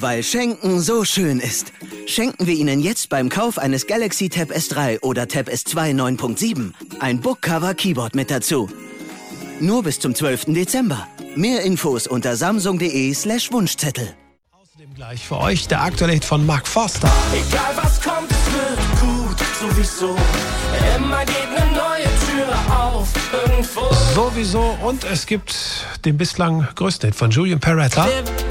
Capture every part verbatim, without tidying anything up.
Weil Schenken so schön ist. Schenken wir Ihnen jetzt beim Kauf eines Galaxy Tab S drei oder Tab S zwei neun Punkt sieben ein Bookcover Keyboard mit dazu. Nur bis zum zwölften Dezember. Mehr Infos unter samsung.de slash Wunschzettel. Außerdem gleich für euch der aktuelle Hit von Mark Forster. Egal was kommt, es wird gut, sowieso. Immer geht eine neue Tür auf, irgendwo. Sowieso. Und es gibt den bislang größten Hit von Julian Peretta.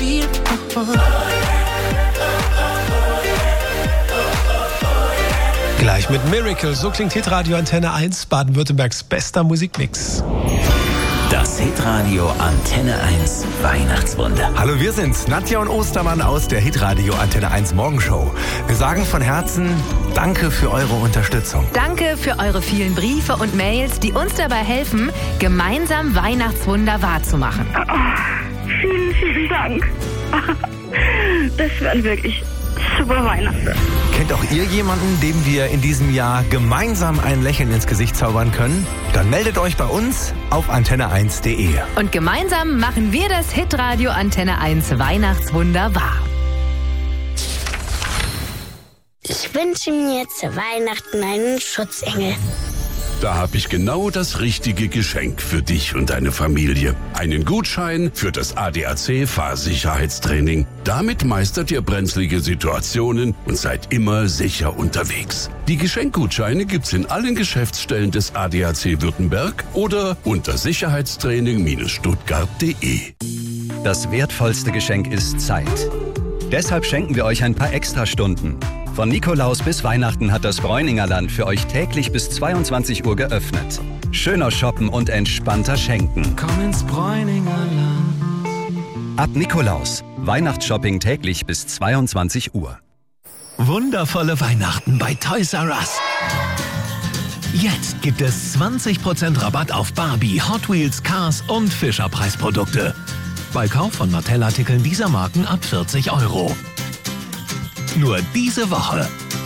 Gleich mit Miracle. So klingt Hitradio Antenne eins, Baden-Württembergs bester Musikmix. Das Hitradio Antenne eins Weihnachtswunder. Hallo, wir sind's, Nadja und Ostermann aus der Hitradio Antenne eins Morgenshow. Wir sagen von Herzen Danke für eure Unterstützung. Danke für eure vielen Briefe und Mails, die uns dabei helfen, gemeinsam Weihnachtswunder wahrzumachen. Oh, vielen, vielen Dank. Das waren wirklich super Weihnachten. Kennt auch ihr jemanden, dem wir in diesem Jahr gemeinsam ein Lächeln ins Gesicht zaubern können? Dann meldet euch bei uns auf antenne eins punkt de. Und gemeinsam machen wir das Hitradio Antenne eins Weihnachtswunder wahr. Ich wünsche mir zu Weihnachten einen Schutzengel. Da habe ich genau das richtige Geschenk für dich und deine Familie. Einen Gutschein für das A D A C-Fahrsicherheitstraining. Damit meistert ihr brenzlige Situationen und seid immer sicher unterwegs. Die Geschenkgutscheine gibt's in allen Geschäftsstellen des A D A C Württemberg oder unter sicherheitstraining Stuttgart punkt de. Das wertvollste Geschenk ist Zeit. Deshalb schenken wir euch ein paar Extrastunden. Von Nikolaus bis Weihnachten hat das Bräuninger Land für euch täglich bis zweiundzwanzig Uhr geöffnet. Schöner Shoppen und entspannter Schenken. Komm ins Bräuninger Land. Ab Nikolaus. Weihnachtsshopping täglich bis zweiundzwanzig Uhr. Wundervolle Weihnachten bei Toys R Us. Jetzt gibt es zwanzig Prozent Rabatt auf Barbie, Hot Wheels, Cars und Fischer-Preisprodukte. Bei Kauf von Mattel-Artikeln dieser Marken ab vierzig Euro. Nur diese Woche.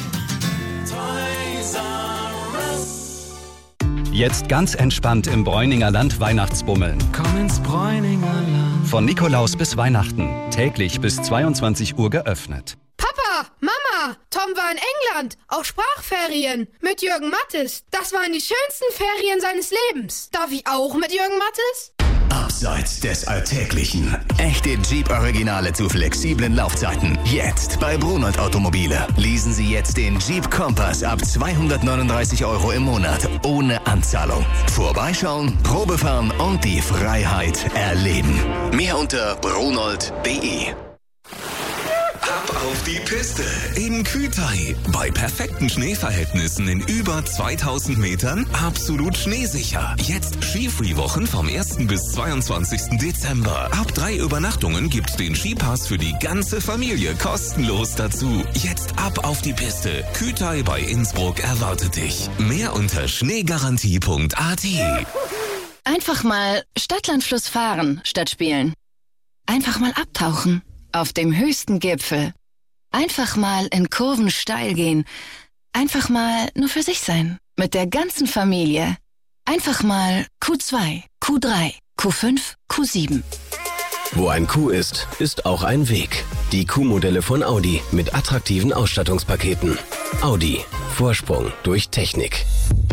Jetzt ganz entspannt im Bräuninger Land Weihnachtsbummeln. Komm ins Bräuninger Land. Von Nikolaus bis Weihnachten. Täglich bis zweiundzwanzig Uhr geöffnet. Papa, Mama, Tom war in England, auf Sprachferien, mit Jürgen Mattes. Das waren die schönsten Ferien seines Lebens. Darf ich auch mit Jürgen Mattes? Abseits des Alltäglichen. Echte Jeep-Originale zu flexiblen Laufzeiten. Jetzt bei Brunert Automobile. Leasen Sie jetzt den Jeep Compass ab zweihundertneununddreißig Euro im Monat. Ohne Anzahlung. Vorbeischauen, Probefahren und die Freiheit erleben. Mehr unter brunert punkt de. Ab auf die Piste in Kütai. Bei perfekten Schneeverhältnissen in über zweitausend Metern absolut schneesicher. Jetzt Skifree-Wochen vom ersten bis zweiundzwanzigsten Dezember. Ab drei Übernachtungen gibt's den Skipass für die ganze Familie kostenlos dazu. Jetzt ab auf die Piste. Kütai bei Innsbruck erwartet dich. Mehr unter schneegarantie punkt a t. Einfach mal Stadtlandfluss fahren statt spielen. Einfach mal abtauchen. Auf dem höchsten Gipfel. Einfach mal in Kurven steil gehen. Einfach mal nur für sich sein. Mit der ganzen Familie. Einfach mal Q zwei, Q drei, Q fünf, Q sieben. Wo ein Q ist, ist auch ein Weg. Die Q-Modelle von Audi mit attraktiven Ausstattungspaketen. Audi. Vorsprung durch Technik.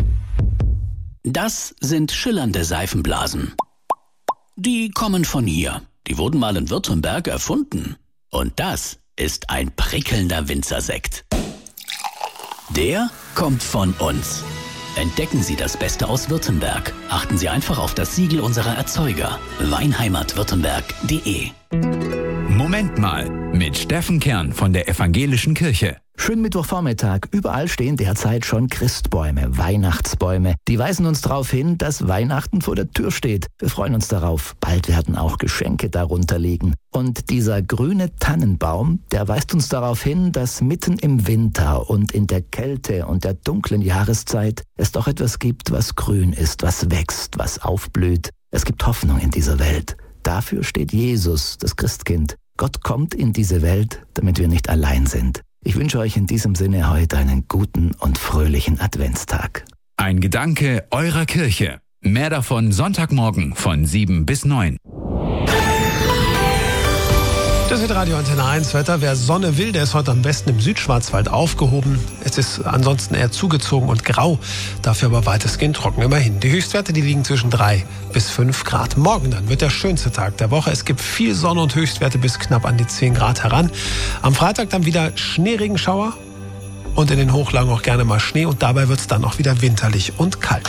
Das sind schillernde Seifenblasen. Die kommen von hier. Die wurden mal in Württemberg erfunden. Und das ist ein prickelnder Winzersekt. Der kommt von uns. Entdecken Sie das Beste aus Württemberg. Achten Sie einfach auf das Siegel unserer Erzeuger. weinheimat württemberg punkt de. Moment mal, mit Steffen Kern von der Evangelischen Kirche. Schönen Mittwochvormittag. Überall stehen derzeit schon Christbäume, Weihnachtsbäume. Die weisen uns darauf hin, dass Weihnachten vor der Tür steht. Wir freuen uns darauf. Bald werden auch Geschenke darunter liegen. Und dieser grüne Tannenbaum, der weist uns darauf hin, dass mitten im Winter und in der Kälte und der dunklen Jahreszeit es doch etwas gibt, was grün ist, was wächst, was aufblüht. Es gibt Hoffnung in dieser Welt. Dafür steht Jesus, das Christkind. Gott kommt in diese Welt, damit wir nicht allein sind. Ich wünsche euch in diesem Sinne heute einen guten und fröhlichen Adventstag. Ein Gedanke eurer Kirche. Mehr davon Sonntagmorgen von sieben bis neun. Das ist Radio Antenne eins Wetter. Wer Sonne will, der ist heute am besten im Südschwarzwald aufgehoben. Es ist ansonsten eher zugezogen und grau, dafür aber weitestgehend trocken immerhin. Die Höchstwerte, die liegen zwischen drei bis fünf Grad. Morgen dann wird der schönste Tag der Woche. Es gibt viel Sonne und Höchstwerte bis knapp an die zehn Grad heran. Am Freitag dann wieder Schneeregenschauer und in den Hochlagen auch gerne mal Schnee. Und dabei wird es dann auch wieder winterlich und kalt.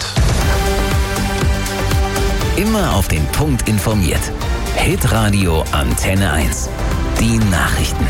Immer auf den Punkt informiert. Hitradio Antenne eins. Die Nachrichten.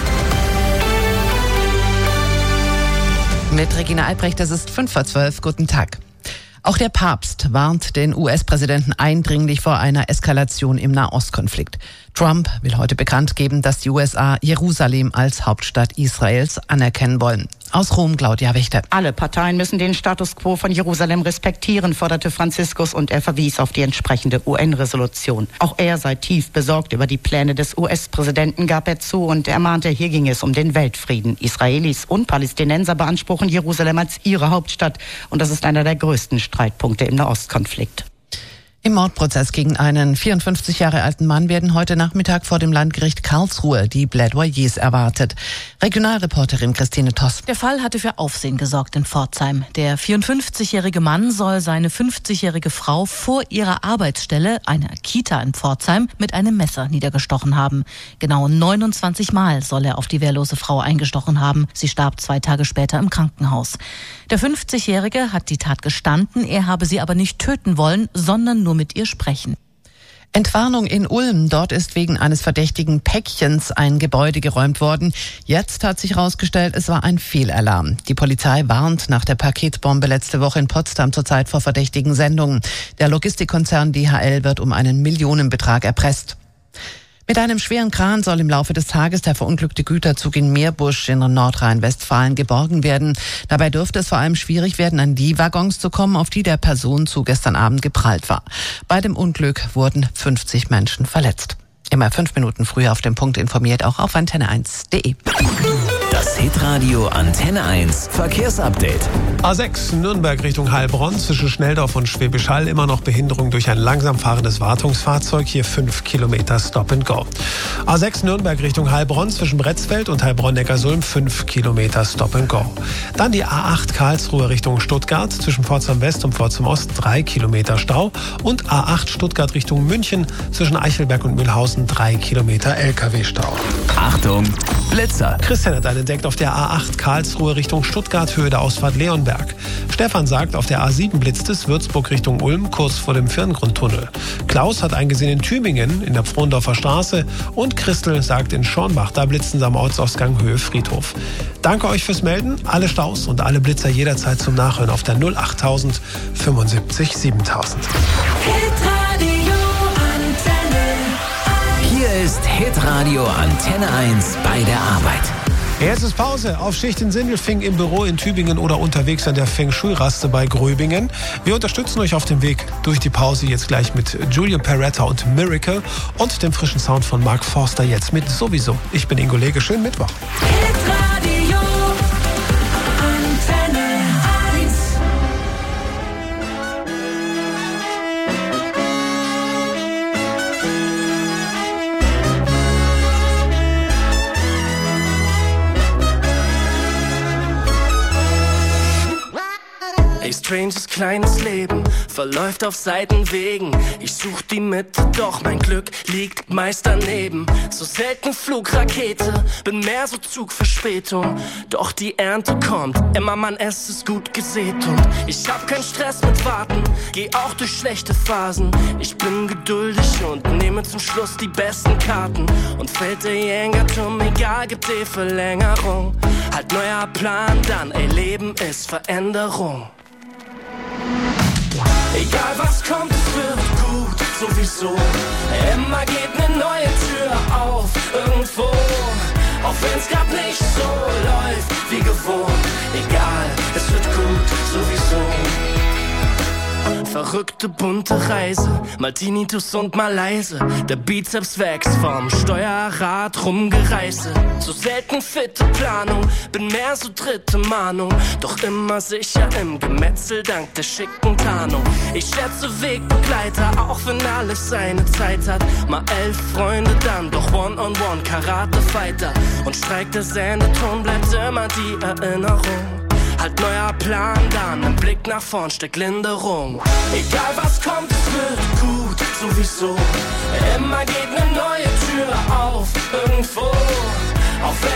Mit Regina Albrecht, das ist fünf vor zwölf. Guten Tag. Auch der Papst warnt den U S-Präsidenten eindringlich vor einer Eskalation im Nahostkonflikt. Trump will heute bekannt geben, dass die U S A Jerusalem als Hauptstadt Israels anerkennen wollen. Aus Rom, Claudia Wächter. Alle Parteien müssen den Status quo von Jerusalem respektieren, forderte Franziskus, und er verwies auf die entsprechende U N-Resolution. Auch er sei tief besorgt über die Pläne des U S-Präsidenten, gab er zu, und er mahnte, hier ging es um den Weltfrieden. Israelis und Palästinenser beanspruchen Jerusalem als ihre Hauptstadt, und das ist einer der größten Streitpunkte im Nahostkonflikt. Im Mordprozess gegen einen vierundfünfzig Jahre alten Mann werden heute Nachmittag vor dem Landgericht Karlsruhe die Plädoyers erwartet. Regionalreporterin Christine Toss. Der Fall hatte für Aufsehen gesorgt in Pforzheim. Der vierundfünfzigjährige Mann soll seine fünfzigjährige Frau vor ihrer Arbeitsstelle, einer Kita in Pforzheim, mit einem Messer niedergestochen haben. Genau neunundzwanzig Mal soll er auf die wehrlose Frau eingestochen haben. Sie starb zwei Tage später im Krankenhaus. Der fünfzigjährige hat die Tat gestanden, er habe sie aber nicht töten wollen, sondern nur mit ihr sprechen. Entwarnung in Ulm. Dort ist wegen eines verdächtigen Päckchens ein Gebäude geräumt worden. Jetzt hat sich herausgestellt, es war ein Fehlalarm. Die Polizei warnt nach der Paketbombe letzte Woche in Potsdam zurzeit vor verdächtigen Sendungen. Der Logistikkonzern D H L wird um einen Millionenbetrag erpresst. Mit einem schweren Kran soll im Laufe des Tages der verunglückte Güterzug in Meerbusch in Nordrhein-Westfalen geborgen werden. Dabei dürfte es vor allem schwierig werden, an die Waggons zu kommen, auf die der Personenzug gestern Abend geprallt war. Bei dem Unglück wurden fünfzig Menschen verletzt. Immer fünf Minuten früher auf den Punkt informiert, auch auf antenne eins punkt de. Das Hitradio Antenne eins Verkehrsupdate. A sechs Nürnberg Richtung Heilbronn zwischen Schnelldorf und Schwäbisch Hall immer noch Behinderung durch ein langsam fahrendes Wartungsfahrzeug. Hier fünf Kilometer Stop and Go. A sechs Nürnberg Richtung Heilbronn zwischen Bretzfeld und Heilbronn-Neckarsulm fünf Kilometer Stop and Go. Dann die A acht Karlsruhe Richtung Stuttgart zwischen Pforzheim West und Pforzheim Ost drei Kilometer Stau. Und A acht Stuttgart Richtung München zwischen Eichelberg und Mühlhausen drei Kilometer L K W-Stau. Achtung, Blitzer. Christian hat einen entdeckt auf der A acht Karlsruhe Richtung Stuttgart, Höhe der Ausfahrt Leonberg. Stefan sagt, auf der A sieben blitzt es, Würzburg Richtung Ulm, kurz vor dem Firngrundtunnel. Klaus hat einen gesehen in Tübingen, in der Frohndorfer Straße. Und Christel sagt in Schornbach, da blitzen sie am Ortsausgang Höhe Friedhof. Danke euch fürs Melden. Alle Staus und alle Blitzer jederzeit zum Nachhören auf der null achttausend fünfundsiebzig siebentausend. Hier ist Hitradio Antenne eins bei der Arbeit. Jetzt ist Pause. Auf Schicht in Sindelfing, im Büro in Tübingen oder unterwegs an der Feng Shui-Raste bei Gröbingen. Wir unterstützen euch auf dem Weg durch die Pause jetzt gleich mit Julian Peretta und Miracle und dem frischen Sound von Mark Forster jetzt mit Sowieso. Ich bin Ingo Lege. Schönen Mittwoch. Hitradio Antenne eins. Ey, stranges kleines Leben verläuft auf Seitenwegen. Ich such die Mitte, doch mein Glück liegt meist daneben. So selten Flugrakete, bin mehr so Zugverspätung. Doch die Ernte kommt, immer Mann, es ist gut gesät. Und ich hab keinen Stress mit Warten, geh auch durch schlechte Phasen. Ich bin geduldig und nehme zum Schluss die besten Karten. Und fällt der Jenga-Turm, egal, gibt die Verlängerung. Halt neuer Plan dann, ey, Leben ist Veränderung. Egal was kommt, es wird gut, sowieso. Immer geht eine neue Tür auf, irgendwo. Auch wenn's grad nicht so läuft wie gewohnt. Egal, es wird gut, sowieso. verrückte bunte Reise, mal Tinnitus und mal leise. Der Bizeps wächst vom Steuerrad rumgereiße. So selten fitte Planung, bin mehr so dritte Mahnung. Doch immer sicher im Gemetzel dank der schicken Tarnung. Ich schätze Wegbegleiter, auch wenn alles seine Zeit hat. Mal elf Freunde dann, doch One-on-One Karate-Fighter. Und streikt der Sendeton, bleibt immer die Erinnerung. Halt neuer Plan dann, im Blick nach vorn steckt Linderung. Egal was kommt, es wird gut, sowieso. Immer geht ne neue Tür auf, irgendwo. Auch wenn